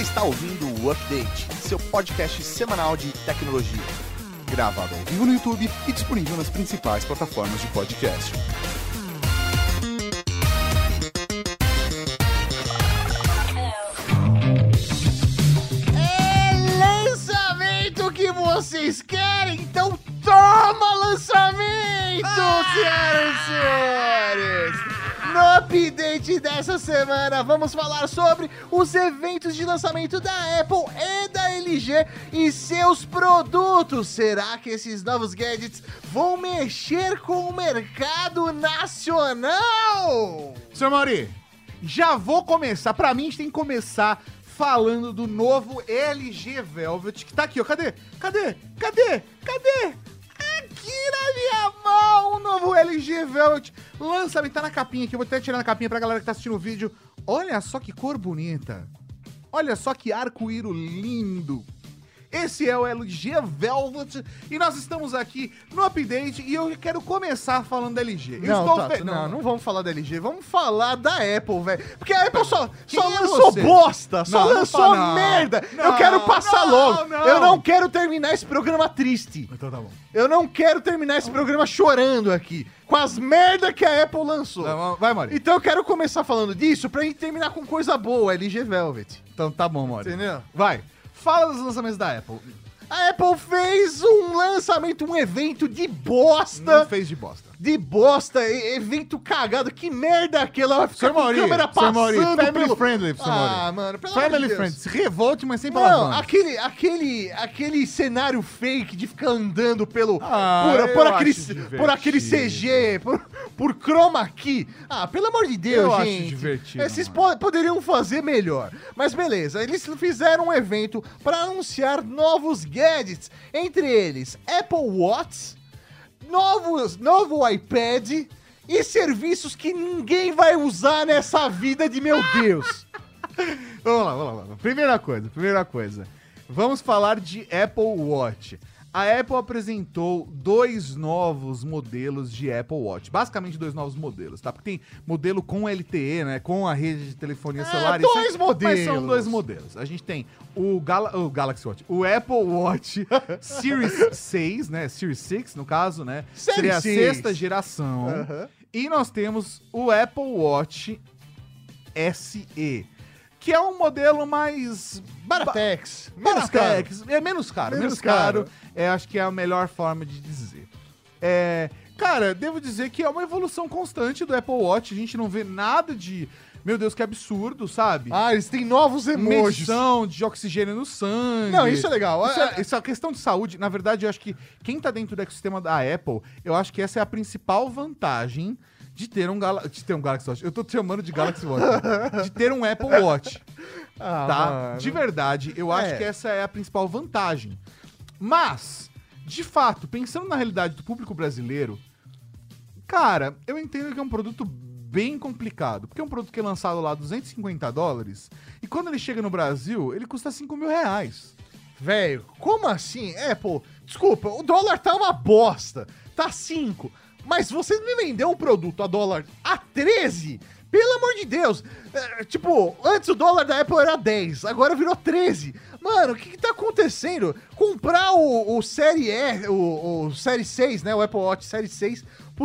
Você está ouvindo o Update, seu podcast semanal de tecnologia. Gravado ao vivo no YouTube e disponível nas principais plataformas de podcast. É lançamento que vocês querem? Então toma lançamento, senhoras e senhores! No update dessa semana, vamos falar sobre os eventos de lançamento da Apple e da LG e seus produtos. Será que esses novos gadgets vão mexer com o mercado nacional? Senhor Mauri, já vou começar. Pra mim, a gente tem que começar falando do novo LG Velvet, que tá aqui, ó. Cadê? Aqui na minha mão, o novo LG Velvet. Lançamento, tá na capinha aqui. Eu vou até tirar a capinha pra galera que tá assistindo o vídeo. Olha só que cor bonita. Olha só que arco-íris lindo. Esse é o LG Velvet e nós estamos aqui no update e eu quero começar falando da LG. Não vamos falar da LG, vamos falar da Apple, velho. Porque a Apple só Quem é lançou você? bosta, só Não, lançou não, merda. não, Eu quero passar não, logo. não. Eu não quero terminar esse programa triste. Então tá bom. Eu não quero terminar esse programa chorando aqui, com as merda que a Apple lançou. Vai, Mauri. Então eu quero começar falando disso pra gente terminar com coisa boa, LG Velvet. Então tá bom, Mauri. Entendeu? Vai. Fala dos lançamentos da Apple. A Apple fez um lançamento, um evento de bosta. Não fez de bosta. Evento cagado. Que merda é aquela? Vai ficar Sr. com a Mauri, câmera Sr. Mauri, passando family pelo... friendly, Sr. Mauri. Ah, mano, pelo amor de Family Deus. friendly. Se revolte, mas sem Não, palavrões. aquele cenário fake de ficar andando pelo Eu por acho aquele CG, por chroma key. Ah, pelo amor de Deus, Eu acho gente. divertido, Esses mano. poderiam fazer melhor. Mas beleza, eles fizeram um evento para anunciar novos gadgets, entre eles Apple Watch, novo iPad e serviços que ninguém vai usar nessa vida de meu Deus. Vamos lá. Primeira coisa. Vamos falar de Apple Watch. A Apple apresentou dois novos modelos de Apple Watch. Basicamente, dois novos modelos, tá? Porque tem modelo com LTE, né? Com a rede de telefonia celular. dois modelos. Mas são dois modelos. A gente tem o Galaxy Watch, o Apple Watch Series 6, né? Series 6, no caso, né? Series Seria a 6. sexta geração. Aham. E nós temos o Apple Watch SE, que é um modelo mais... Baratex. Menos caro. Baratex. É menos caro. Acho que é a melhor forma de dizer. Cara, devo dizer que é uma evolução constante do Apple Watch. A gente não vê nada de... Meu Deus, que absurdo, sabe? Ah, eles têm novos emojis. Medição de oxigênio no sangue. Não, isso é legal. Isso é questão de saúde. Na verdade, eu acho que quem tá dentro do ecossistema da Apple, eu acho que essa é a principal vantagem de ter um Galaxy Watch. Eu tô te chamando de Galaxy Watch. De ter um Apple Watch. Tá? Mano. De verdade, eu acho que essa é a principal vantagem. Mas, de fato, pensando na realidade do público brasileiro, cara, eu entendo que é um produto bem complicado, porque é um produto que é lançado lá $250 e quando ele chega no Brasil, ele custa R$5.000. Velho, como assim? Apple, desculpa, o dólar tá uma bosta. Tá 5. Mas você me vendeu um produto a dólar a 13? Pelo amor de Deus. Antes o dólar da Apple era 10, agora virou 13. Mano, o que tá acontecendo? Comprar o Série E, o Série 6, né? O Apple Watch Série 6 por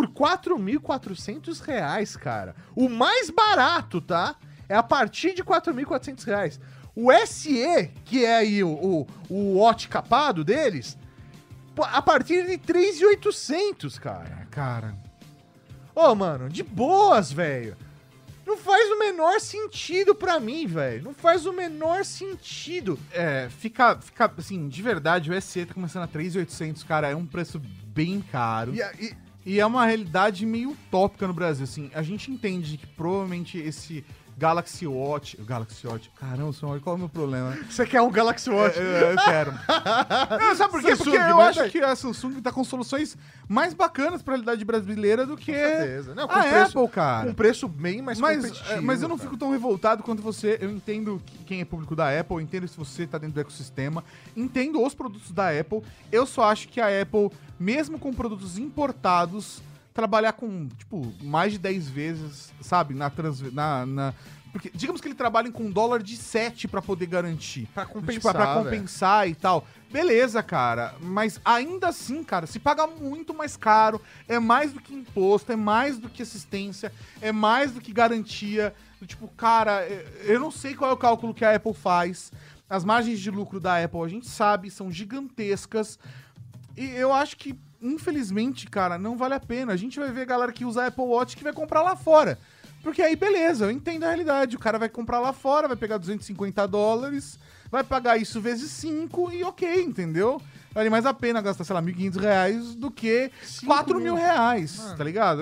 R$4.400, cara. O mais barato, tá? É a partir de R$4.400. O SE, que é aí o Watch capado deles, a partir de R$3.800, cara. Cara, Ô, mano, de boas, velho. Não faz o menor sentido pra mim, velho. Não faz o menor sentido. fica assim, de verdade, o SE tá começando a R$3.800, cara, é um preço bem caro. E é uma realidade meio utópica no Brasil, assim. A gente entende que provavelmente esse Galaxy Watch... Caramba, senhor, qual é o meu problema? Você quer um Galaxy Watch? Eu quero. Não, sabe por quê? Samsung, Porque eu mas acho que a Samsung tá com soluções mais bacanas pra realidade brasileira do que Com certeza. Não, a preço, Apple, cara. com preço bem mais competitivo. Mas eu não cara. fico tão revoltado quanto você. Eu entendo quem é público da Apple, eu entendo se você tá dentro do ecossistema, entendo os produtos da Apple. Eu só acho que a Apple, mesmo com produtos importados, trabalhar com, tipo, mais de 10 vezes, sabe, Porque, digamos que ele trabalhe com dólar de 7 pra poder garantir. Pra compensar, Tipo, pra compensar e tal. Beleza, cara. Mas ainda assim, cara, se paga muito mais caro. É mais do que imposto, é mais do que assistência, é mais do que garantia. Tipo, cara, eu não sei qual é o cálculo que a Apple faz. As margens de lucro da Apple, a gente sabe, são gigantescas. E eu acho que, infelizmente, cara, não vale a pena. A gente vai ver a galera que usa Apple Watch que vai comprar lá fora. Porque aí, beleza, eu entendo a realidade. O cara vai comprar lá fora, vai pegar $250, vai pagar isso vezes 5 e ok, entendeu? Vale mais a pena gastar, sei lá, R$1.500 do que R$4.000, tá ligado?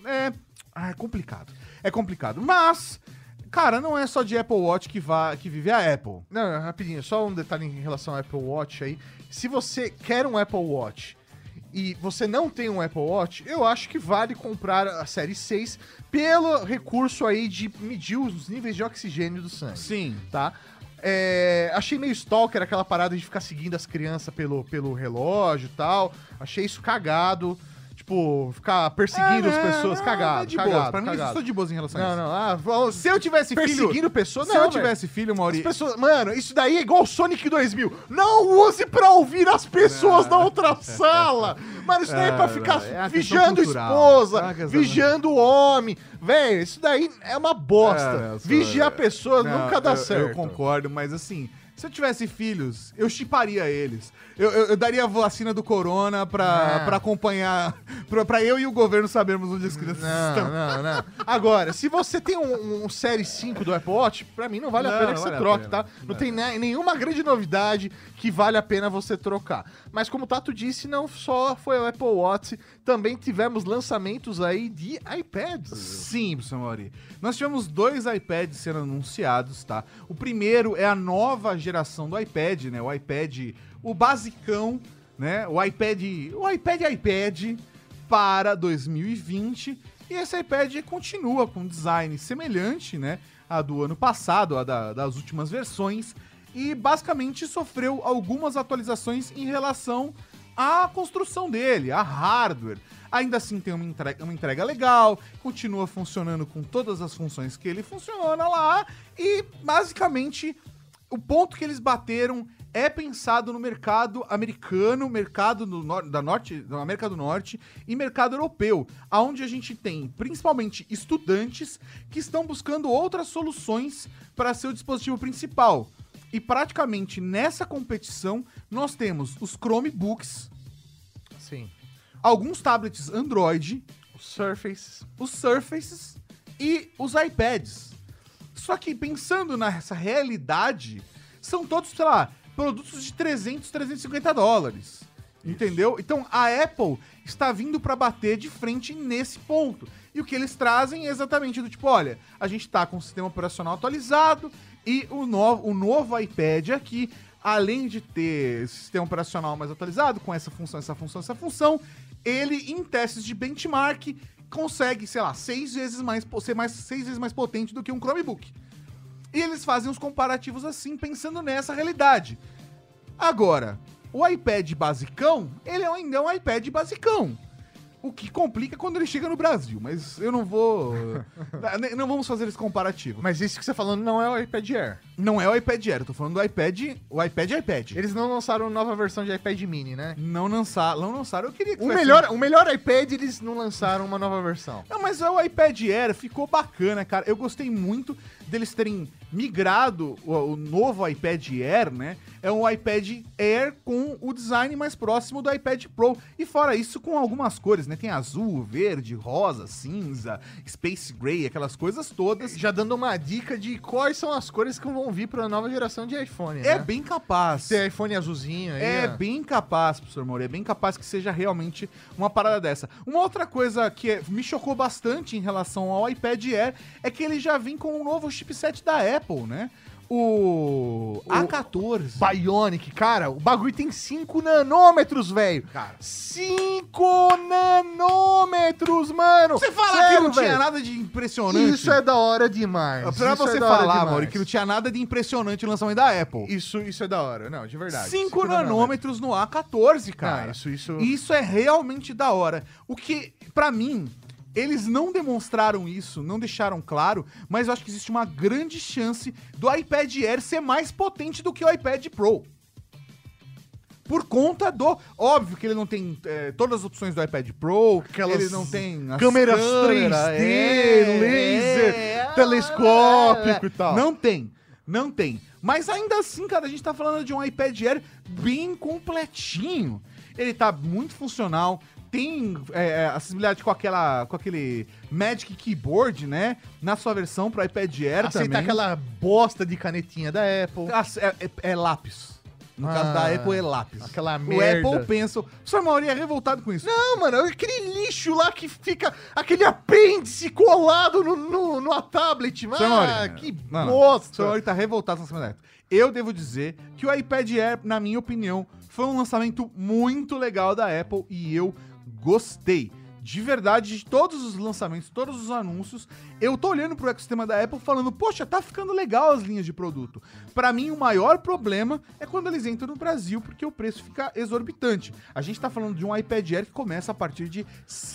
É complicado. É complicado. Mas, cara, não é só de Apple Watch que vive a Apple. Não, rapidinho, só um detalhe em relação ao Apple Watch aí. Se você quer um Apple Watch e você não tem um Apple Watch, eu acho que vale comprar a série 6 pelo recurso aí de medir os níveis de oxigênio do sangue. Sim. Tá? Achei meio stalker aquela parada de ficar seguindo as crianças pelo relógio e tal. Achei isso cagado. Tipo, ficar perseguindo as pessoas, cagado. É de cagado, boa. Pra mim, cagado. eu estou de boas em relação a isso. Não. Se eu tivesse perseguindo filho... pessoas, Se não, eu tivesse filho, Mauri... As pessoas, mano, isso daí é igual o Sonic 2000. Não use pra ouvir as pessoas da outra sala. Mano, isso daí é pra ficar vigiando esposa, vigiando o homem. Velho, isso daí é uma bosta. Vigiar pessoas nunca dá certo. Eu concordo, mas assim... Se eu tivesse filhos, eu chiparia eles. Eu daria a vacina do corona pra acompanhar, pra eu e o governo sabermos onde as crianças estão. Não. Agora, se você tem um Série 5 do Apple Watch, pra mim não vale a pena que você troque, tá? Não tem nenhuma grande novidade que vale a pena você trocar. Mas como o Tato disse, não só foi o Apple Watch, também tivemos lançamentos aí de iPads. Sim, professor Mauri. Nós tivemos 2 iPads sendo anunciados, tá? O primeiro é a nova geração do iPad, né? O iPad, o basicão, né? O iPad para 2020. E esse iPad continua com um design semelhante, né? A do ano passado, a das últimas versões. E basicamente sofreu algumas atualizações em relação à construção dele, a hardware. Ainda assim tem uma entrega legal, continua funcionando com todas as funções que ele funciona lá. E basicamente o ponto que eles bateram é pensado no mercado americano, mercado da América do Norte e mercado europeu, onde a gente tem principalmente estudantes que estão buscando outras soluções para seu dispositivo principal. E praticamente nessa competição nós temos os Chromebooks, Sim. alguns tablets Android, os Surfaces e os iPads. Só que pensando nessa realidade, são todos, sei lá, produtos de $350, entendeu? Então a Apple está vindo para bater de frente nesse ponto. E o que eles trazem é exatamente do tipo, olha, a gente tá com o sistema operacional atualizado e o novo iPad aqui, além de ter sistema operacional mais atualizado, com essa função, ele, em testes de benchmark, consegue, sei lá, 6 vezes mais potente do que um Chromebook. E eles fazem os comparativos assim, pensando nessa realidade. Agora, o iPad basicão, ele ainda é um iPad basicão. O que complica quando ele chega no Brasil, mas eu não vou... não vamos fazer esse comparativo. Mas isso que você tá falando não é o iPad Air. Não é o iPad Air, eu tô falando do iPad, o iPad. Eles não lançaram nova versão de iPad mini, né? Não lançaram, eu queria que o melhor iPad, eles não lançaram uma nova versão. Não, mas o iPad Air ficou bacana, cara. Eu gostei muito deles terem migrado o novo iPad Air, né? É um iPad Air com o design mais próximo do iPad Pro. E fora isso, com algumas cores, né? Tem azul, verde, rosa, cinza, Space Gray, aquelas coisas todas. Já dando uma dica de quais são as cores que vão vir para a nova geração de iPhone, né? É bem capaz. Tem iPhone azulzinho aí. É bem capaz, professor Moura. É bem capaz que seja realmente uma parada dessa. Uma outra coisa que me chocou bastante em relação ao iPad Air é que ele já vem com um novo chipset da Apple, né? O A14. Bionic, cara, o bagulho tem 5 nanômetros, velho. Cara, 5 nanômetros, mano. Você fala que não tinha nada de impressionante. Isso é da hora demais. Pra você falar, Mauri, que não tinha nada de impressionante no lançamento da Apple. Isso é da hora. Não, de verdade. 5 nanômetros no A14, cara. Não, isso... Isso é realmente da hora. O que, pra mim, Eles não demonstraram isso, não deixaram claro, mas eu acho que existe uma grande chance do iPad Air ser mais potente do que o iPad Pro. Por conta do... Óbvio que ele não tem todas as opções do iPad Pro, ele não tem as câmeras 3D, laser, telescópico e tal. Não tem. Mas ainda assim, cara, a gente tá falando de um iPad Air bem completinho. Ele tá muito funcional, tem acessibilidade com aquele Magic Keyboard, né? Na sua versão pro iPad Air Aceita também. aquela bosta de canetinha da Apple. É lápis. No caso da Apple é lápis. Aquela merda. O Apple Pencil. O senhor Mauri é revoltado com isso. Não, mano, é aquele lixo lá que fica aquele apêndice colado no tablet, mano. Senhor Mauri, Que não. bosta. O senhor Mauri tá revoltado com essa merda. Eu devo dizer que o iPad Air, na minha opinião, foi um lançamento muito legal da Apple e eu gostei. De verdade, de todos os lançamentos, todos os anúncios, eu tô olhando pro ecossistema da Apple falando, poxa, tá ficando legal as linhas de produto. Pra mim, o maior problema é quando eles entram no Brasil, porque o preço fica exorbitante. A gente tá falando de um iPad Air que começa a partir de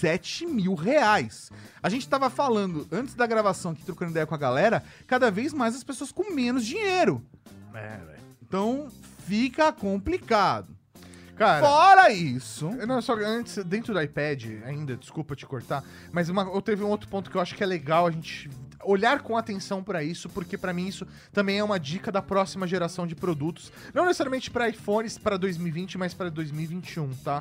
R$7.000. A gente tava falando, antes da gravação aqui, trocando ideia com a galera, cada vez mais as pessoas com menos dinheiro. Velho. Então, fica complicado. Cara, Fora isso... não, só antes, dentro do iPad, ainda, desculpa te cortar, mas eu teve um outro ponto que eu acho que é legal a gente olhar com atenção pra isso, porque pra mim isso também é uma dica da próxima geração de produtos, não necessariamente pra iPhones para 2020, mas para 2021, tá?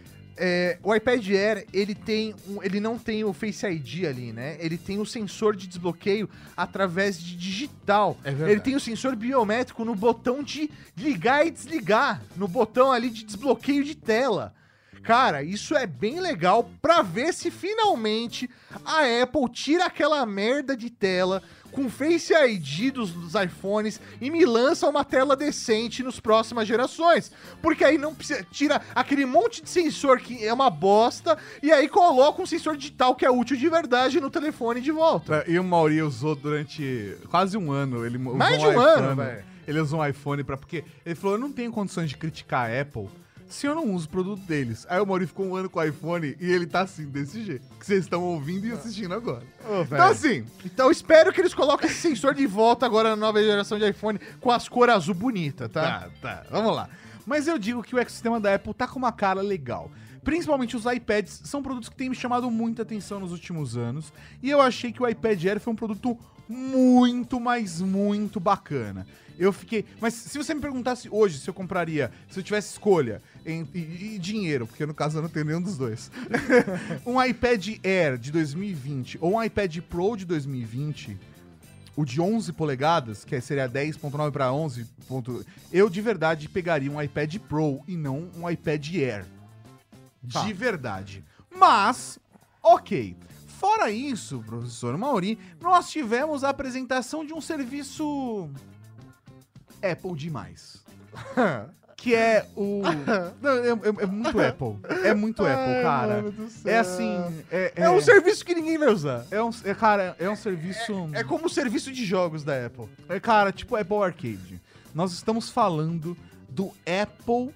O iPad Air, ele não tem o Face ID ali, né? Ele tem o sensor de desbloqueio através de digital. É verdade. Ele tem o sensor biométrico no botão de ligar e desligar, no botão ali de desbloqueio de tela. Cara, isso é bem legal pra ver se finalmente a Apple tira aquela merda de tela com Face ID dos iPhones e me lança uma tela decente nas próximas gerações. Porque aí não precisa, tira aquele monte de sensor que é uma bosta e aí coloca um sensor digital que é útil de verdade no telefone de volta. E o Mauri usou durante quase um ano. Ele usou Mais de um ano, velho. Ele usou um iPhone porque ele falou, eu não tenho condições de criticar a Apple se eu não uso o produto deles. Aí o Mauri ficou um ano com o iPhone e ele tá assim, desse jeito. Que vocês estão ouvindo e assistindo agora. Então assim... Então espero que eles coloquem esse sensor de volta agora na nova geração de iPhone com as cores azul bonita, tá? Tá. Vamos lá. Mas eu digo que o ecossistema da Apple tá com uma cara legal. Principalmente os iPads são produtos que têm me chamado muita atenção nos últimos anos. E eu achei que o iPad Air foi um produto muito, mas muito bacana. Eu fiquei... Mas se você me perguntasse hoje se eu compraria, se eu tivesse escolha e dinheiro, porque no caso eu não tenho nenhum dos dois, um iPad Air de 2020 ou um iPad Pro de 2020, o de 11 polegadas, que seria 10.9 para 11, eu de verdade pegaria um iPad Pro e não um iPad Air. De verdade. Mas, ok. Fora isso, professor Mauri, nós tivemos a apresentação de um serviço Apple demais. Que é o... Não, é muito Apple. É muito Apple, cara. É assim... É um serviço que ninguém vai usar. Cara, é um serviço... É como o serviço de jogos da Apple. Cara, tipo Apple Arcade. Nós estamos falando do Apple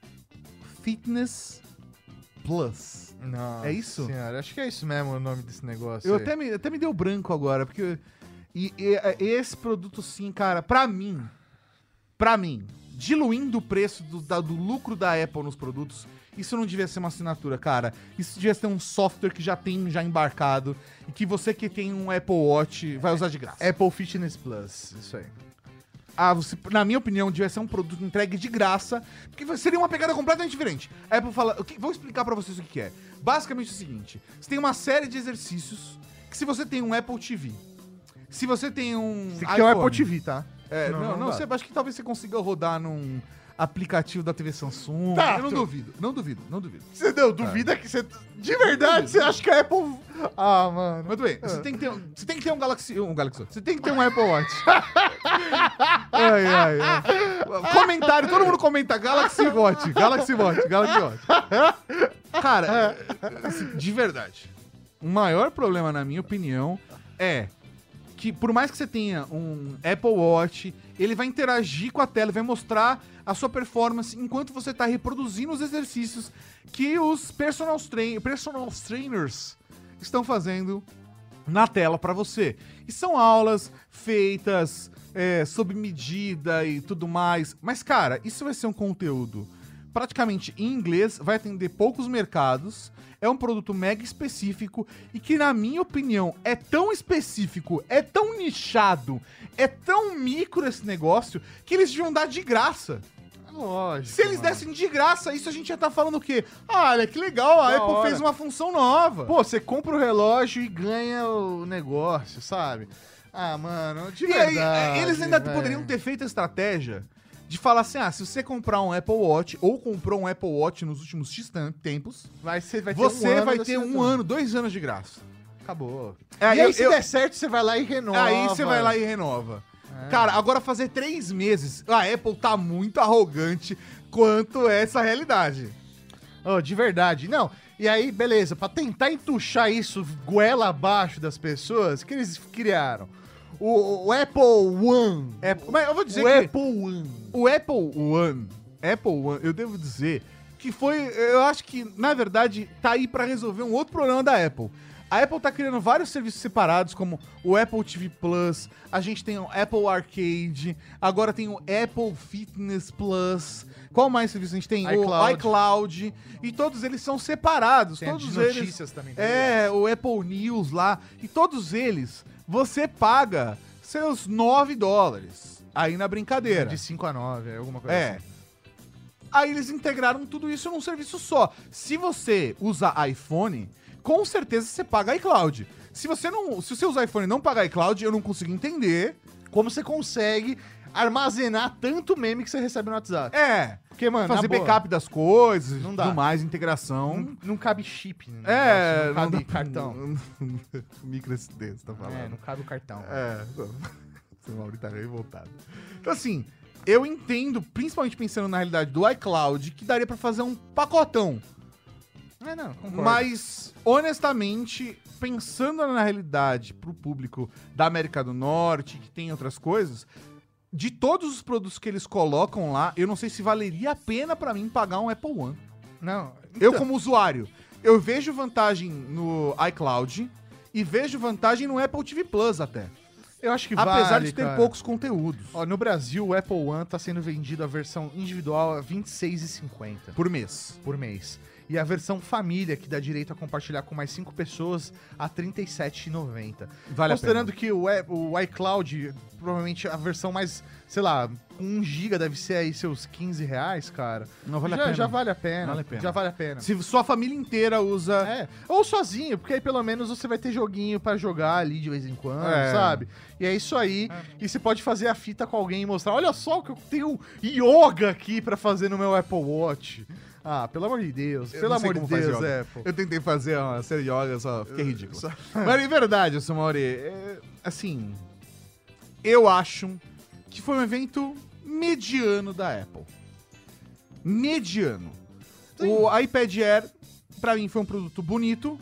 Fitness Plus. Nossa É isso? Senhora, acho que é isso mesmo o nome desse negócio. Eu até me deu branco agora, porque esse produto sim, cara, pra mim, diluindo o preço do lucro da Apple nos produtos, isso não devia ser uma assinatura, cara. Isso devia ser um software que já tem embarcado e que você que tem um Apple Watch vai usar de graça. Apple Fitness Plus, isso aí. Na minha opinião, devia ser um produto entregue de graça, porque seria uma pegada completamente diferente. A Apple fala... Vou explicar pra vocês o que é. Basicamente é o seguinte. Você tem uma série de exercícios que se você tem um Apple TV, se você tem um Você quer um Apple TV, tá? Não, acho que talvez você consiga rodar num aplicativo da TV Samsung. Tá, Eu não duvido. Você duvida que você... De verdade, você acha que a Apple... Ah, mano. Muito bem, você tem que ter um Galaxy... Você tem que ter um Apple Watch. ai. Comentário, todo mundo comenta Galaxy Watch. Cara, assim, de verdade, o maior problema, na minha opinião, é que por mais que você tenha um Apple Watch, ele vai interagir com a tela, vai mostrar a sua performance enquanto você está reproduzindo os exercícios que os personal trainers estão fazendo na tela pra você. E são aulas feitas sob medida e tudo mais. Mas, cara, isso vai ser um conteúdo praticamente em inglês, vai atender poucos mercados, é um produto mega específico e que, na minha opinião, é tão específico, é tão nichado, é tão micro esse negócio, que eles deviam dar de graça. Lógico. Se eles dessem de graça, isso a gente já tá falando o quê? Ah, olha que legal, a Apple fez uma função nova. Pô, você compra o relógio e ganha o negócio, sabe? Ah, mano, de verdade. Aí, eles ainda velho. poderiam ter feito a estratégia de falar assim, se você comprar um Apple Watch ou comprou um Apple Watch nos últimos X tempos, Você vai ter você vai da ter um assinatura. ano, 2 anos de graça. Acabou. É, E aí, se der certo, você vai lá e renova. Aí você vai lá e renova. Cara, agora fazer 3 meses, a Apple tá muito arrogante quanto essa realidade. Oh, de verdade. Não, e aí, beleza, pra tentar entuchar isso goela abaixo das pessoas, o que eles criaram? O Apple One. Mas eu vou dizer O que Apple One. o Apple One, eu devo dizer que eu acho que, na verdade, tá aí pra resolver um outro problema da Apple. A Apple tá criando vários serviços separados, como o Apple TV Plus, a gente tem o Apple Arcade, agora tem o Apple Fitness Plus. Qual mais serviço a gente tem? iCloud. O iCloud. E todos eles são separados. Tem todos de eles. notícias também. O Apple News lá. E todos eles, você paga seus $9 aí na brincadeira. De 5 a 9, alguma coisa assim. Aí eles integraram tudo isso num serviço só. Se você usa iPhone, com certeza você paga iCloud. Se você usa iPhone e não paga iCloud, eu não consigo entender. Como você consegue armazenar tanto meme que você recebe no WhatsApp. Porque, mano, Fazer na boa, backup das coisas, Não dá. tudo mais, integração. não cabe chip, né? É, Não cabe dá- cartão. Micro SD, você tá falando. Não cabe o cartão. O Mauri tá revoltado. Então, assim, eu entendo, principalmente pensando na realidade do iCloud, que daria pra fazer um pacotão. Não, concordo. Mas, honestamente, pensando na realidade pro público da América do Norte, que tem outras coisas, de todos os produtos que eles colocam lá, eu não sei se valeria a pena pra mim pagar um Apple One. Não. Eu, como usuário, eu vejo vantagem no iCloud e vejo vantagem no Apple TV Plus até. Eu acho que Apesar vale, de ter cara. poucos conteúdos Ó, no Brasil, o Apple One tá sendo vendido a versão individual a R$ 26,50 por mês. por mês. E a versão família, que dá direito a compartilhar com mais 5 pessoas, a R$ 37,90. Vale a Considerando pena. que o iCloud, provavelmente a versão mais, sei lá, com 1 GB deve ser aí seus R$ 15, cara. Não vale a já, pena. já vale a pena. Vale a pena. Já vale a pena. Se sua família inteira usa... Ou sozinho, porque aí pelo menos você vai ter joguinho pra jogar ali de vez em quando, É. sabe? E é isso aí. E você pode fazer a fita com alguém e mostrar, olha só que eu tenho yoga aqui pra fazer no meu Apple Watch. Ah, pelo amor de Deus. Eu Pelo não sei amor de como faz Deus, yoga. Apple. Eu tentei fazer uma série de yoga, só fiquei ridículo. Mas é verdade, seu Mauri, assim, eu acho que foi um evento mediano da Apple. Mediano. Sim. O iPad Air, pra mim, foi um produto bonito.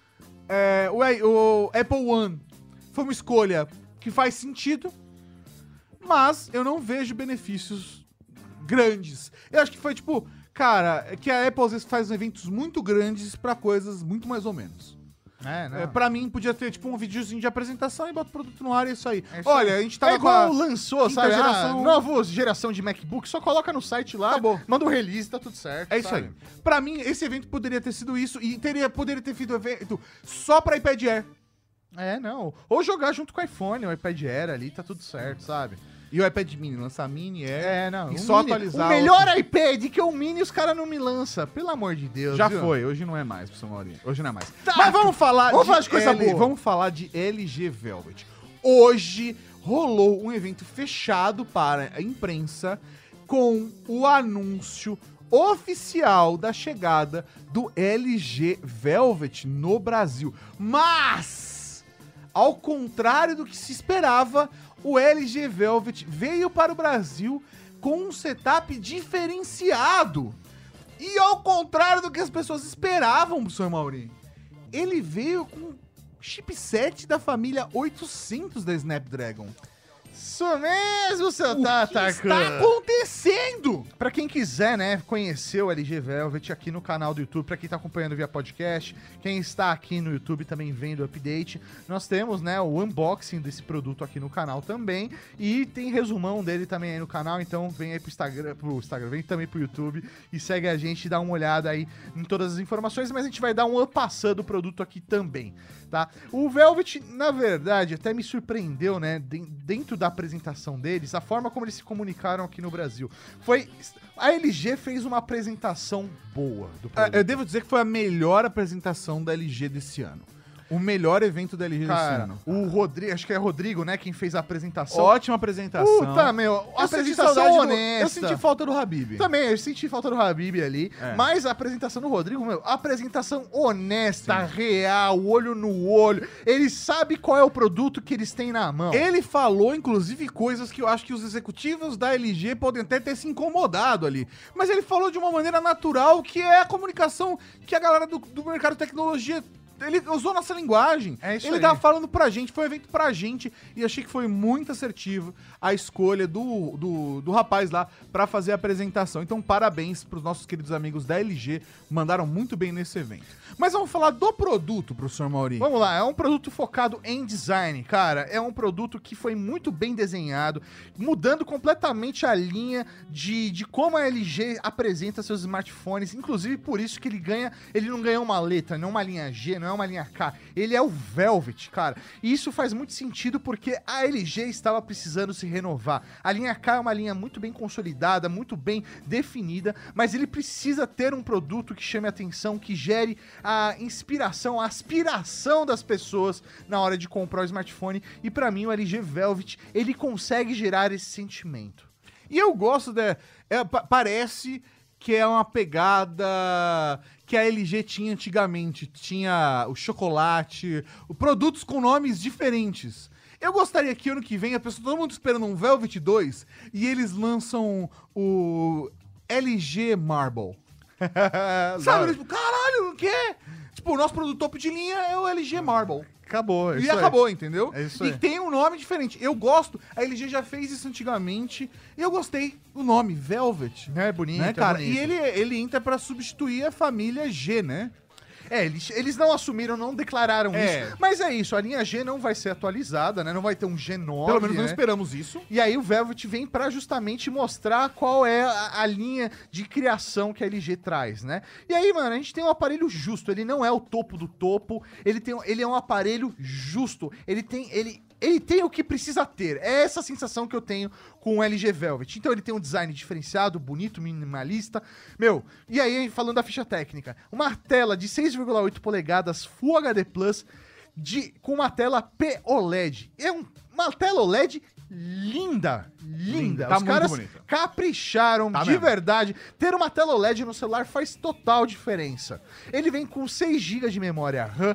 O Apple One foi uma escolha que faz sentido, mas eu não vejo benefícios grandes. Eu acho que foi tipo, cara, que a Apple às vezes faz eventos muito grandes pra coisas muito mais ou menos. Não. Pra mim, podia ter tipo um videozinho de apresentação e bota o produto no ar e é isso aí. É isso Olha, aí. a gente tava É igual com a lançou, quinta sabe? geração. Nova geração de MacBook, só coloca no site lá, Acabou. manda o release, tá tudo certo. É isso sabe? aí. Pra mim, esse evento poderia ter sido isso e poderia ter sido evento só pra iPad Air. Não. Ou jogar junto com o iPhone, o iPad Air ali, tá tudo certo, sabe? E o iPad Mini, lançar Mini Não. E o só Mini, atualizar o melhor iPad que é o Mini, os caras não me lançam. Pelo amor de Deus. Já viu? foi, hoje não é mais, professor Maurinho. Hoje não é mais. Tá. Mas vamos falar de coisa boa. Vamos falar de LG Velvet. Hoje rolou um evento fechado para a imprensa com o anúncio oficial da chegada do LG Velvet no Brasil. Mas, ao contrário do que se esperava, o LG Velvet veio para o Brasil com um setup diferenciado. E ao contrário do que as pessoas esperavam, professor Maurinho, ele veio com chipset da família 800 da Snapdragon. Isso mesmo, seu O que Tatarkan. está acontecendo? Pra quem quiser, né, conhecer o LG Velvet aqui no canal do YouTube, pra quem tá acompanhando via podcast, quem está aqui no YouTube também vendo o update, nós temos, né, o unboxing desse produto aqui no canal também, e tem resumão dele também aí no canal, então vem aí pro Instagram, vem também pro YouTube e segue a gente, dá uma olhada aí em todas as informações, mas a gente vai dar um passando do produto aqui também, tá? O Velvet, na verdade, até me surpreendeu, né, dentro da apresentação deles, a forma como eles se comunicaram aqui no Brasil. A LG fez uma apresentação boa do produto. Eu devo dizer que foi a melhor apresentação da LG desse ano. O melhor evento da LG desse ano. O Rodrigo, acho que é Rodrigo, né, quem fez a apresentação. Ótima apresentação. Puta, meu, a apresentação honesta. Eu senti falta do Habib. Também, eu senti falta do Habib ali. Mas a apresentação do Rodrigo, meu, apresentação honesta, real, olho no olho. Ele sabe qual é o produto que eles têm na mão. Ele falou, inclusive, coisas que eu acho que os executivos da LG podem até ter se incomodado ali. Mas ele falou de uma maneira natural, que é a comunicação que a galera do mercado de tecnologia... Ele usou nossa linguagem. É isso ele aí. tava falando pra gente, foi um evento pra gente, e achei que foi muito assertivo a escolha do rapaz lá pra fazer a apresentação. Então, parabéns pros nossos queridos amigos da LG, mandaram muito bem nesse evento. Mas vamos falar do produto, professor Mauri. Vamos lá, é um produto focado em design, cara. É um produto que foi muito bem desenhado, mudando completamente a linha de como a LG apresenta seus smartphones. Inclusive, por isso que ele não ganhou uma letra, não uma linha G, não é uma linha K. Ele é o Velvet, cara. E isso faz muito sentido porque a LG estava precisando se renovar. A linha K é uma linha muito bem consolidada, muito bem definida, mas ele precisa ter um produto que chame a atenção, que gere a inspiração, a aspiração das pessoas na hora de comprar o smartphone. E pra mim o LG Velvet, ele consegue gerar esse sentimento. E eu gosto parece que é uma pegada que a LG tinha antigamente. Tinha o chocolate, produtos com nomes diferentes. Eu gostaria que ano que vem, todo mundo esperando um Velvet 2, e eles lançam o LG Marble. Sabe? Tipo, caralho, o quê? Tipo, o nosso produto topo de linha é o LG Marble. Acabou, E acabou, entendeu? É isso e aí. tem um nome diferente. Eu gosto, a LG já fez isso antigamente, e eu gostei do nome, Velvet. É bonito, Né, cara? é bonito. E ele entra pra substituir a família G, né? Eles não assumiram, não declararam É. isso. Mas é isso, a linha G não vai ser atualizada, né? Não vai ter um G9, Pelo menos não né? esperamos isso. E aí o Velvet vem pra justamente mostrar qual é a linha de criação que a LG traz, né? E aí, mano, a gente tem um aparelho justo, ele não é o topo do topo, ele é um aparelho justo, ele tem o que precisa ter. É essa sensação que eu tenho com o LG Velvet. Então ele tem um design diferenciado, bonito, minimalista. Meu, e aí falando da ficha técnica, uma tela de 6,8 polegadas Full HD Plus com uma tela POLED. É uma tela OLED linda. Tá Os muito caras bonita. capricharam Tá de mesmo. verdade. Ter uma tela OLED no celular faz total diferença. Ele vem com 6 GB de memória RAM,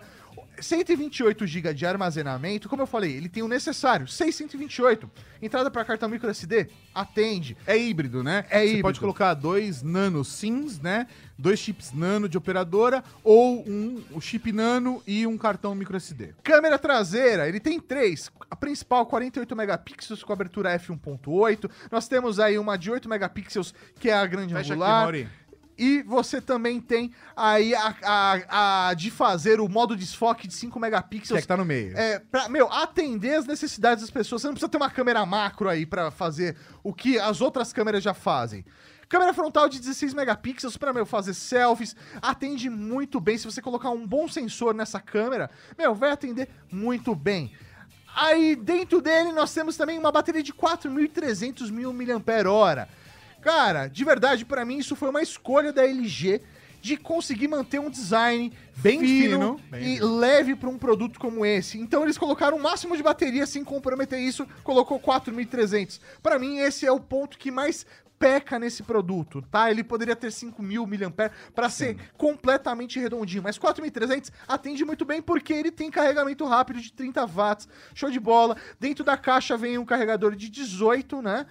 128 GB de armazenamento. Como eu falei, ele tem o necessário, 628. Entrada para cartão micro SD, atende. É híbrido, né? É Você híbrido. pode colocar 2 nano SIMs, né? 2 chips nano de operadora, ou o chip nano e um cartão micro SD. Câmera traseira, ele tem 3. A principal, 48 megapixels com abertura f1.8. Nós temos aí uma de 8 megapixels, que é a grande Fecha aqui, angular. Mauri. E você também tem aí a de fazer o modo desfoque de 5 Que megapixels. é que tá no meio. Pra, atender as necessidades das pessoas. Você não precisa ter uma câmera macro aí pra fazer o que as outras câmeras já fazem. Câmera frontal de 16 megapixels pra, fazer selfies. Atende muito bem. Se você colocar um bom sensor nessa câmera, vai atender muito bem. Aí, dentro dele, nós temos também uma bateria de 4.300 mAh. Cara, de verdade, pra mim, isso foi uma escolha da LG de conseguir manter um design bem fino e leve pra um produto como esse. Então eles colocaram o máximo de bateria sem comprometer isso, colocou 4.300. Pra mim, esse é o ponto que mais peca nesse produto, tá? Ele poderia ter 5.000 mAh pra ser completamente redondinho, mas 4.300 atende muito bem porque ele tem carregamento rápido de 30 watts, show de bola. Dentro da caixa vem um carregador de 18, né?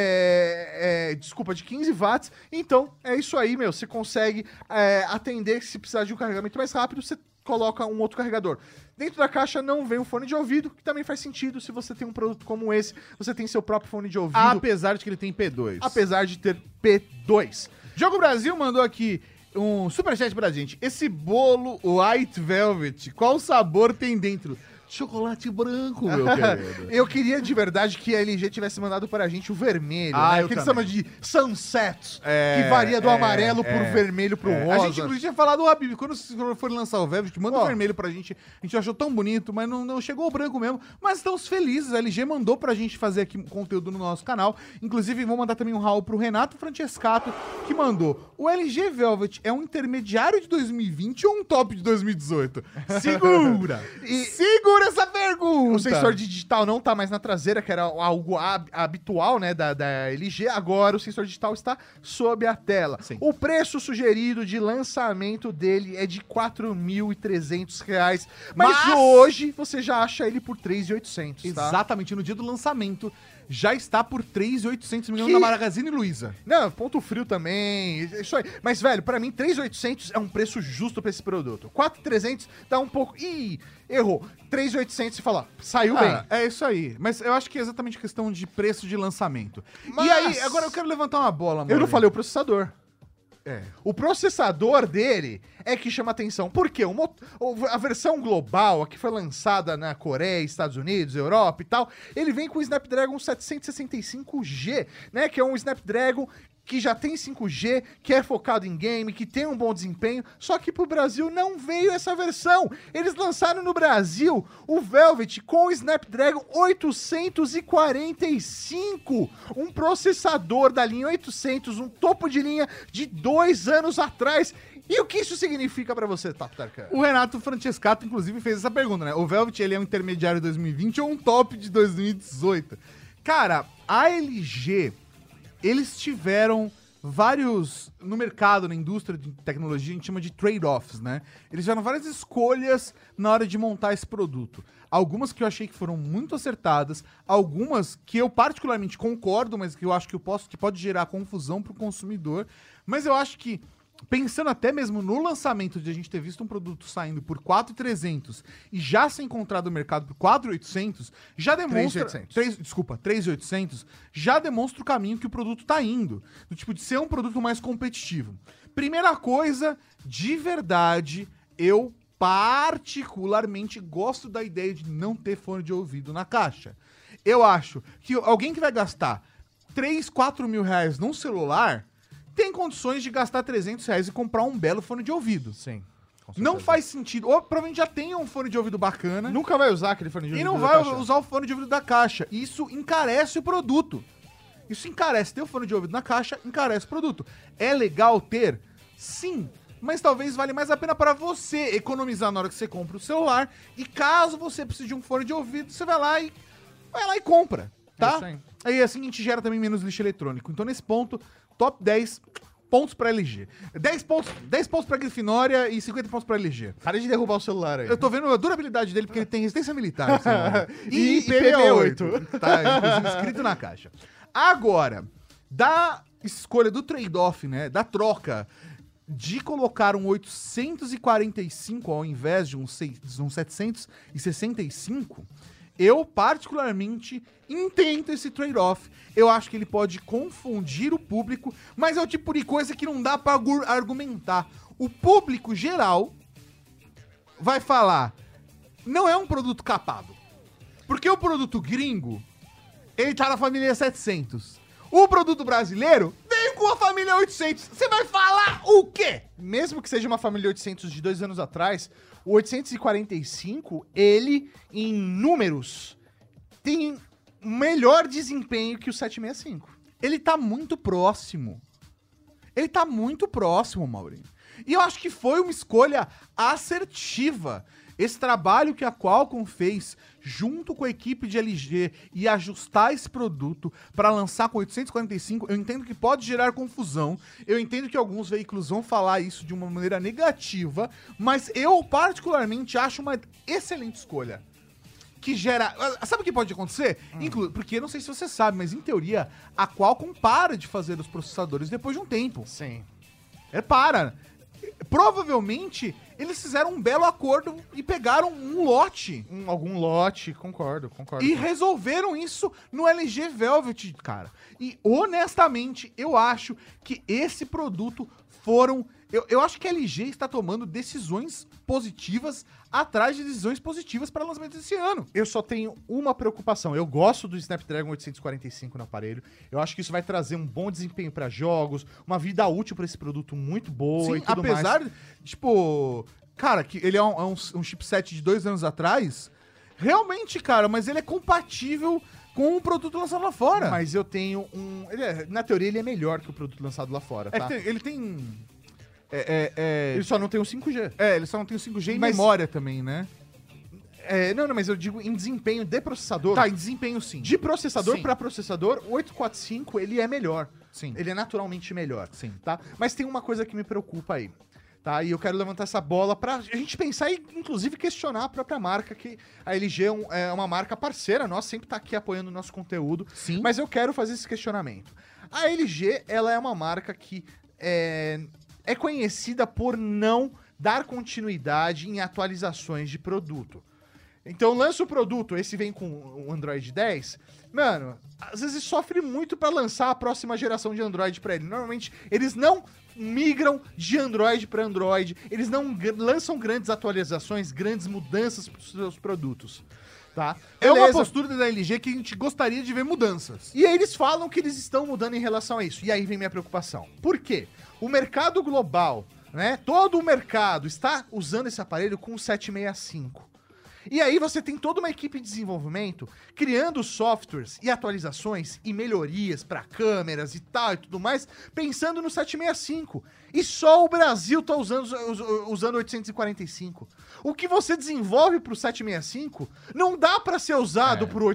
De 15 watts. Então, é isso aí, você consegue atender, se precisar de um carregamento mais rápido, você coloca um outro carregador. Dentro da caixa não vem um fone de ouvido, que também faz sentido se você tem um produto como esse, você tem seu próprio fone de ouvido. Apesar de que ele tem P2. Apesar de ter P2. Jogo Brasil mandou aqui um superchat pra gente. Esse bolo White Velvet, qual sabor tem dentro? Chocolate branco, meu querido. Eu queria de verdade que a LG tivesse mandado pra gente o vermelho, Ah, né? eu Que eles também. chamam de sunset, que varia do amarelo pro vermelho pro rosa. A gente inclusive tinha falado, o Habib, quando for lançar o Velvet, manda o vermelho pra gente. A gente achou tão bonito, mas não chegou o branco mesmo. Mas estamos felizes, a LG mandou pra gente fazer aqui conteúdo no nosso canal. Inclusive, vou mandar também um rau pro Renato Francescato, que mandou: o LG Velvet é um intermediário de 2020 ou um top de 2018? Segura! Segura essa pergunta! O sensor digital não tá mais na traseira, que era algo habitual, né, da LG. Agora o sensor digital está sob a tela. Sim. O preço sugerido de lançamento dele é de R$ 4.300. Mas hoje você já acha ele por R$ 3.800, tá? Exatamente, no dia do lançamento já está por 3.800 milhões Que- na Magazine Luiza. Não, ponto frio também, isso aí. Mas, velho, pra mim, 3.800 é um preço justo pra esse produto. 4.300 dá um pouco... Ih, errou. 3.800 você fala, saiu bem. É isso aí. Mas eu acho que é exatamente questão de preço de lançamento. Mas- E aí, agora eu quero levantar uma bola, mano. Eu não falei o processador. É. O processador dele é que chama atenção. Por quê? A versão global, a que foi lançada na Coreia, Estados Unidos, Europa e tal, ele vem com o Snapdragon 765G, né? Que é um Snapdragon que já tem 5G, que é focado em game, que tem um bom desempenho, só que pro Brasil não veio essa versão. Eles lançaram no Brasil o Velvet com o Snapdragon 845, um processador da linha 800, um topo de linha de 2 anos atrás. E o que isso significa pra você, Tato Tarkan? O Renato Francescato, inclusive, fez essa pergunta, né? O Velvet, ele é um intermediário de 2020 ou um top de 2018? Cara, a LG, eles tiveram vários... No mercado, na indústria de tecnologia, a gente chama de trade-offs, né? Eles tiveram várias escolhas na hora de montar esse produto. Algumas que eu achei que foram muito acertadas, algumas que eu particularmente concordo, mas que eu acho que pode gerar confusão pro consumidor. Mas eu acho que, pensando até mesmo no lançamento de a gente ter visto um produto saindo por 4.300 e já ser encontrado no mercado por 4.800, já demonstra... 3.800, já demonstra o caminho que o produto tá indo. Do tipo de ser um produto mais competitivo. Primeira coisa, de verdade, eu particularmente gosto da ideia de não ter fone de ouvido na caixa. Eu acho que alguém que vai gastar 3, 4 mil reais num celular tem condições de gastar 300 reais e comprar um belo fone de ouvido. Sim. Não faz sentido. Ou provavelmente já tem um fone de ouvido bacana Nunca vai usar aquele fone de e ouvido não da vai caixa. usar o fone de ouvido da caixa. Isso encarece o produto. Isso encarece. Ter o fone de ouvido na caixa encarece o produto. É legal ter? Sim. Mas talvez vale mais a pena para você economizar na hora que você compra o celular. E caso você precise de um fone de ouvido, você vai lá e compra, tá? isso aí. Aí assim a gente gera também menos lixo eletrônico. Então nesse ponto, top 10 pontos pra LG. 10 pontos pra Grifinória e 50 pontos pra LG. Para de derrubar o celular aí. Eu tô vendo a durabilidade dele porque ele tem resistência militar. esse celular. E IP68. Tá, inclusive, escrito na caixa. Agora, da escolha do trade-off, né, da troca de colocar um 845 ao invés de um 765, eu particularmente entendo esse trade-off. Eu acho que ele pode confundir o público, mas é o tipo de coisa que não dá pra argumentar. O público geral vai falar, não é um produto capado. Porque o produto gringo, ele tá na família 700. O produto brasileiro veio com a família 800. Você vai falar o quê? Mesmo que seja uma família 800 de 2 anos atrás, o 845, ele, em números, tem melhor desempenho que o 765. Ele tá muito próximo. Ele tá muito próximo, Maurinho. E eu acho que foi uma escolha assertiva. Esse trabalho que a Qualcomm fez junto com a equipe de LG e ajustar esse produto para lançar com 845, eu entendo que pode gerar confusão. Eu entendo que alguns veículos vão falar isso de uma maneira negativa, mas eu particularmente acho uma excelente escolha. Que gera... Sabe o que pode acontecer? Porque eu não sei se você sabe, mas em teoria a Qualcomm para de fazer os processadores depois de um tempo. Sim. Para. provavelmente eles fizeram um belo acordo e pegaram um lote Algum lote, concordo. e resolveram isso no LG Velvet, cara. E honestamente, eu acho que esse produto foram... Eu acho que a LG está tomando decisões positivas atrás de decisões positivas para lançamento desse ano. Eu só tenho uma preocupação. Eu gosto do Snapdragon 845 no aparelho. Eu acho que isso vai trazer um bom desempenho para jogos, uma vida útil para esse produto muito boa e tudo mais. Apesar de, tipo... Cara, que ele é um chipset de 2 anos atrás. Realmente, cara, mas ele é compatível com o produto lançado lá fora. Mas eu tenho um... na teoria, ele é melhor que o produto lançado lá fora, tá? Ele tem... Ele só não tem o 5G. Ele só não tem o 5G e Mas- memória também, né? Não, mas eu digo em desempenho de processador. Tá, em desempenho sim. De processador Sim. para processador, o 845 ele é melhor. Sim. Ele é naturalmente melhor. Sim. Tá? Mas tem uma coisa que me preocupa aí. Tá? E eu quero levantar essa bola pra gente pensar e, inclusive, questionar a própria marca, que a LG é uma marca parceira nossa, sempre tá aqui apoiando o nosso conteúdo. Sim. Mas eu quero fazer esse questionamento. A LG, ela é uma marca que é conhecida por não dar continuidade em atualizações de produto. Então lança o produto, esse vem com o Android 10, mano, às vezes sofre muito pra lançar a próxima geração de Android pra ele. Normalmente eles não migram de Android pra Android, eles não lançam grandes atualizações, grandes mudanças pros seus produtos, tá? É uma Beleza. postura da LG que a gente gostaria de ver mudanças. E aí eles falam que eles estão mudando em relação a isso. E aí vem minha preocupação. Por quê? O mercado global, né? Todo o mercado está usando esse aparelho com o 765. E aí você tem toda uma equipe de desenvolvimento criando softwares e atualizações e melhorias para câmeras e tal e tudo mais, pensando no 765. E só o Brasil tá usando 845. O que você desenvolve pro 765 não dá para ser usado pro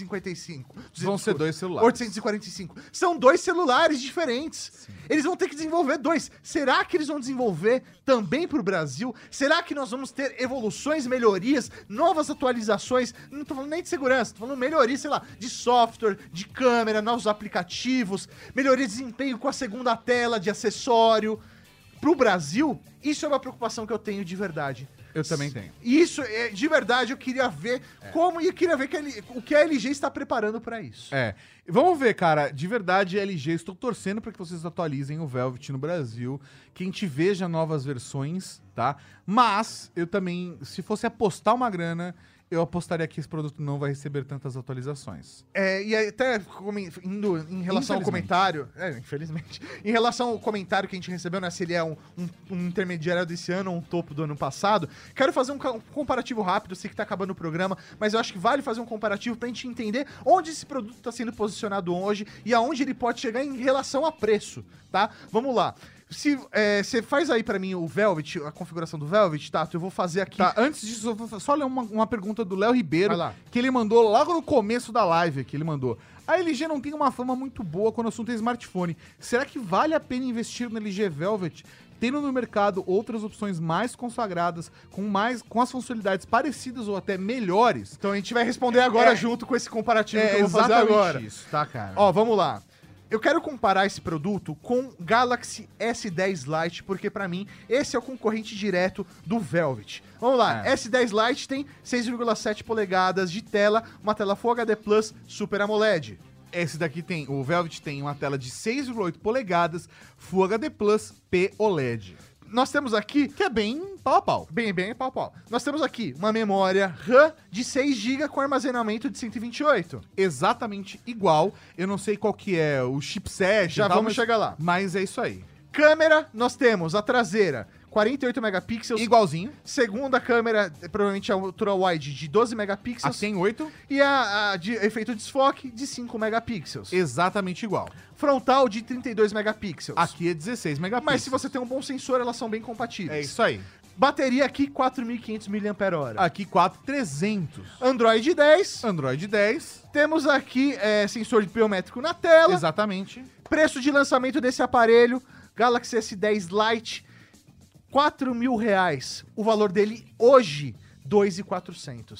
855. Vão ser 2 celulares. 845. São 2 celulares diferentes. Sim. Eles vão ter que desenvolver 2. Será que eles vão desenvolver também pro Brasil? Será que nós vamos ter evoluções, melhorias, novas atualizações? Não tô falando nem de segurança, tô falando melhoria, sei lá, de software, de câmera, novos aplicativos, melhoria de desempenho com a segunda tela, de acessório. Pro Brasil, isso é uma preocupação que eu tenho de verdade. Eu também tenho. Isso, de verdade, eu queria ver como e eu queria ver o que a LG está preparando pra isso. Vamos ver, cara. De verdade, LG, estou torcendo para que vocês atualizem o Velvet no Brasil, que a gente veja novas versões, tá? Mas, eu também, se fosse apostar uma grana, eu apostaria que esse produto não vai receber tantas atualizações. E até indo em relação ao comentário... infelizmente. Em relação ao comentário que a gente recebeu, né? Se ele é um intermediário desse ano ou um topo do ano passado, quero fazer um comparativo rápido, eu sei que tá acabando o programa, mas eu acho que vale fazer um comparativo pra gente entender onde esse produto tá sendo posicionado hoje e aonde ele pode chegar em relação a preço, tá? Vamos lá. Se você faz aí pra mim o Velvet, a configuração do Velvet, Tato, eu vou fazer aqui... Tá, antes disso, eu vou só ler uma pergunta do Léo Ribeiro, Vai lá. que ele mandou logo no começo da live aqui, ele mandou: a LG não tem uma fama muito boa quando o assunto é smartphone. Será que vale a pena investir no LG Velvet, tendo no mercado outras opções mais consagradas, com as funcionalidades parecidas ou até melhores? Então a gente vai responder agora junto com esse comparativo que eu vou fazer exatamente agora. isso, tá, cara? Ó, vamos lá. Eu quero comparar esse produto com Galaxy S10 Lite, porque pra mim esse é o concorrente direto do Velvet. Vamos lá, S10 Lite tem 6,7 polegadas de tela, uma tela Full HD Plus Super AMOLED. Esse daqui tem, o Velvet tem uma tela de 6,8 polegadas, Full HD Plus P OLED. Nós temos aqui... Que é bem pau a pau. Bem pau a pau. Nós temos aqui uma memória RAM de 6 GB com armazenamento de 128. Exatamente igual. Eu não sei qual que é o chipset. Já e tal, vamos chegar lá. Mas é isso aí. Câmera, nós temos a traseira, 48 megapixels. Igualzinho. Segunda câmera, provavelmente a ultra-wide, de 12 megapixels. A tem 8. E a de efeito desfoque, de 5 megapixels. Exatamente igual. Frontal, de 32 megapixels. Aqui é 16 megapixels. Mas se você tem um bom sensor, elas são bem compatíveis. É isso aí. Bateria aqui, 4.500 mAh. Aqui 4.300. Android 10. Android 10. Temos aqui sensor biométrico na tela. Exatamente. Preço de lançamento desse aparelho, Galaxy S10 Lite, R$4.000. O valor dele hoje, 2.400.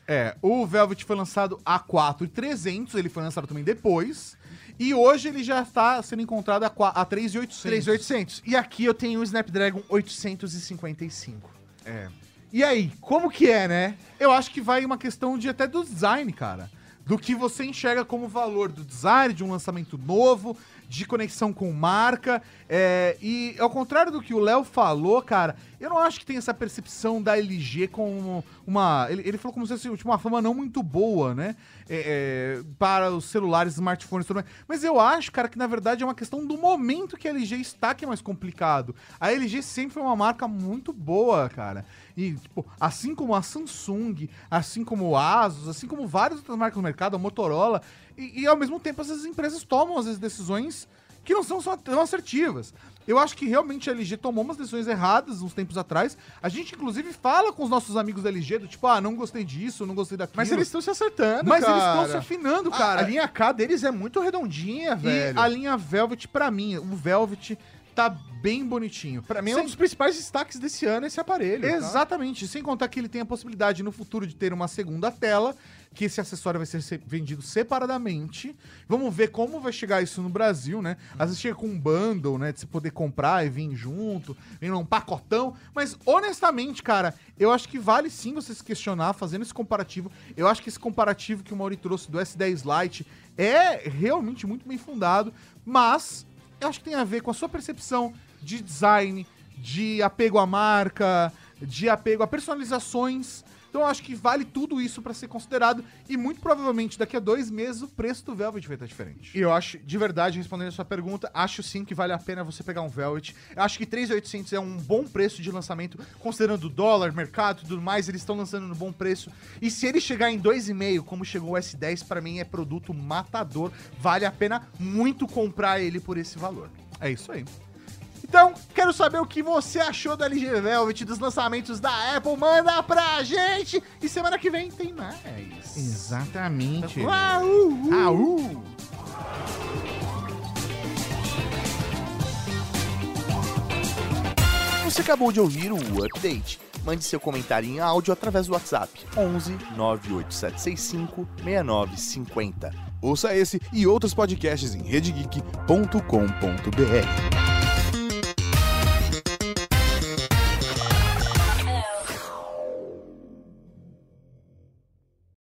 O Velvet foi lançado a 4.300, ele foi lançado também depois. E hoje ele já está sendo encontrado a 3.800. 3.800. E aqui eu tenho o Snapdragon 855. E aí, como que é, né? Eu acho que vai uma questão de até do design, cara. Do que você enxerga como valor do design, de um lançamento novo, de conexão com marca. E ao contrário do que o Léo falou, cara, eu não acho que tem essa percepção da LG como uma... Ele falou como se fosse uma fama não muito boa, né? Para os celulares, smartphones e tudo mais. Mas eu acho, cara, que na verdade é uma questão do momento que a LG está que é mais complicado. A LG sempre foi uma marca muito boa, cara. E, tipo, assim como a Samsung, assim como o Asus, assim como várias outras marcas no mercado, a Motorola, e ao mesmo tempo essas empresas tomam, às vezes, decisões que não são só tão assertivas. Eu acho que realmente a LG tomou umas decisões erradas uns tempos atrás. A gente, inclusive, fala com os nossos amigos da LG, do tipo, não gostei disso, não gostei daquilo. Mas eles estão se acertando, Mas cara. eles estão se afinando, cara. A linha K deles é muito redondinha, velho. E a linha Velvet, pra mim, o Velvet tá bem bonitinho. Pra mim é um dos principais destaques desse ano esse aparelho. Exatamente. Sem contar que ele tem a possibilidade no futuro de ter uma segunda tela, que esse acessório vai ser vendido separadamente. Vamos ver como vai chegar isso no Brasil, né? Às vezes chega com um bundle, né? De você poder comprar e vir junto, vem num pacotão. Mas, honestamente, cara, eu acho que vale sim você se questionar fazendo esse comparativo. Eu acho que esse comparativo que o Mauri trouxe do S10 Lite é realmente muito bem fundado, mas eu acho que tem a ver com a sua percepção de design, de apego à marca, de apego a personalizações. Então eu acho que vale tudo isso pra ser considerado e muito provavelmente daqui a 2 meses o preço do Velvet vai estar diferente. E eu acho, de verdade, respondendo a sua pergunta, acho sim que vale a pena você pegar um Velvet. Eu acho que 3.800 é um bom preço de lançamento, considerando o dólar, mercado e tudo mais, eles estão lançando no bom preço. E se ele chegar em 2,5, como chegou o S10, pra mim é produto matador. Vale a pena muito comprar ele por esse valor. É isso aí. Então, quero saber o que você achou do LG Velvet, dos lançamentos da Apple. Manda pra gente! E semana que vem tem mais. Exatamente. Você acabou de ouvir o Update. Mande seu comentário em áudio através do WhatsApp 11 98765 6950. Ouça esse e outros podcasts em redegeek.com.br.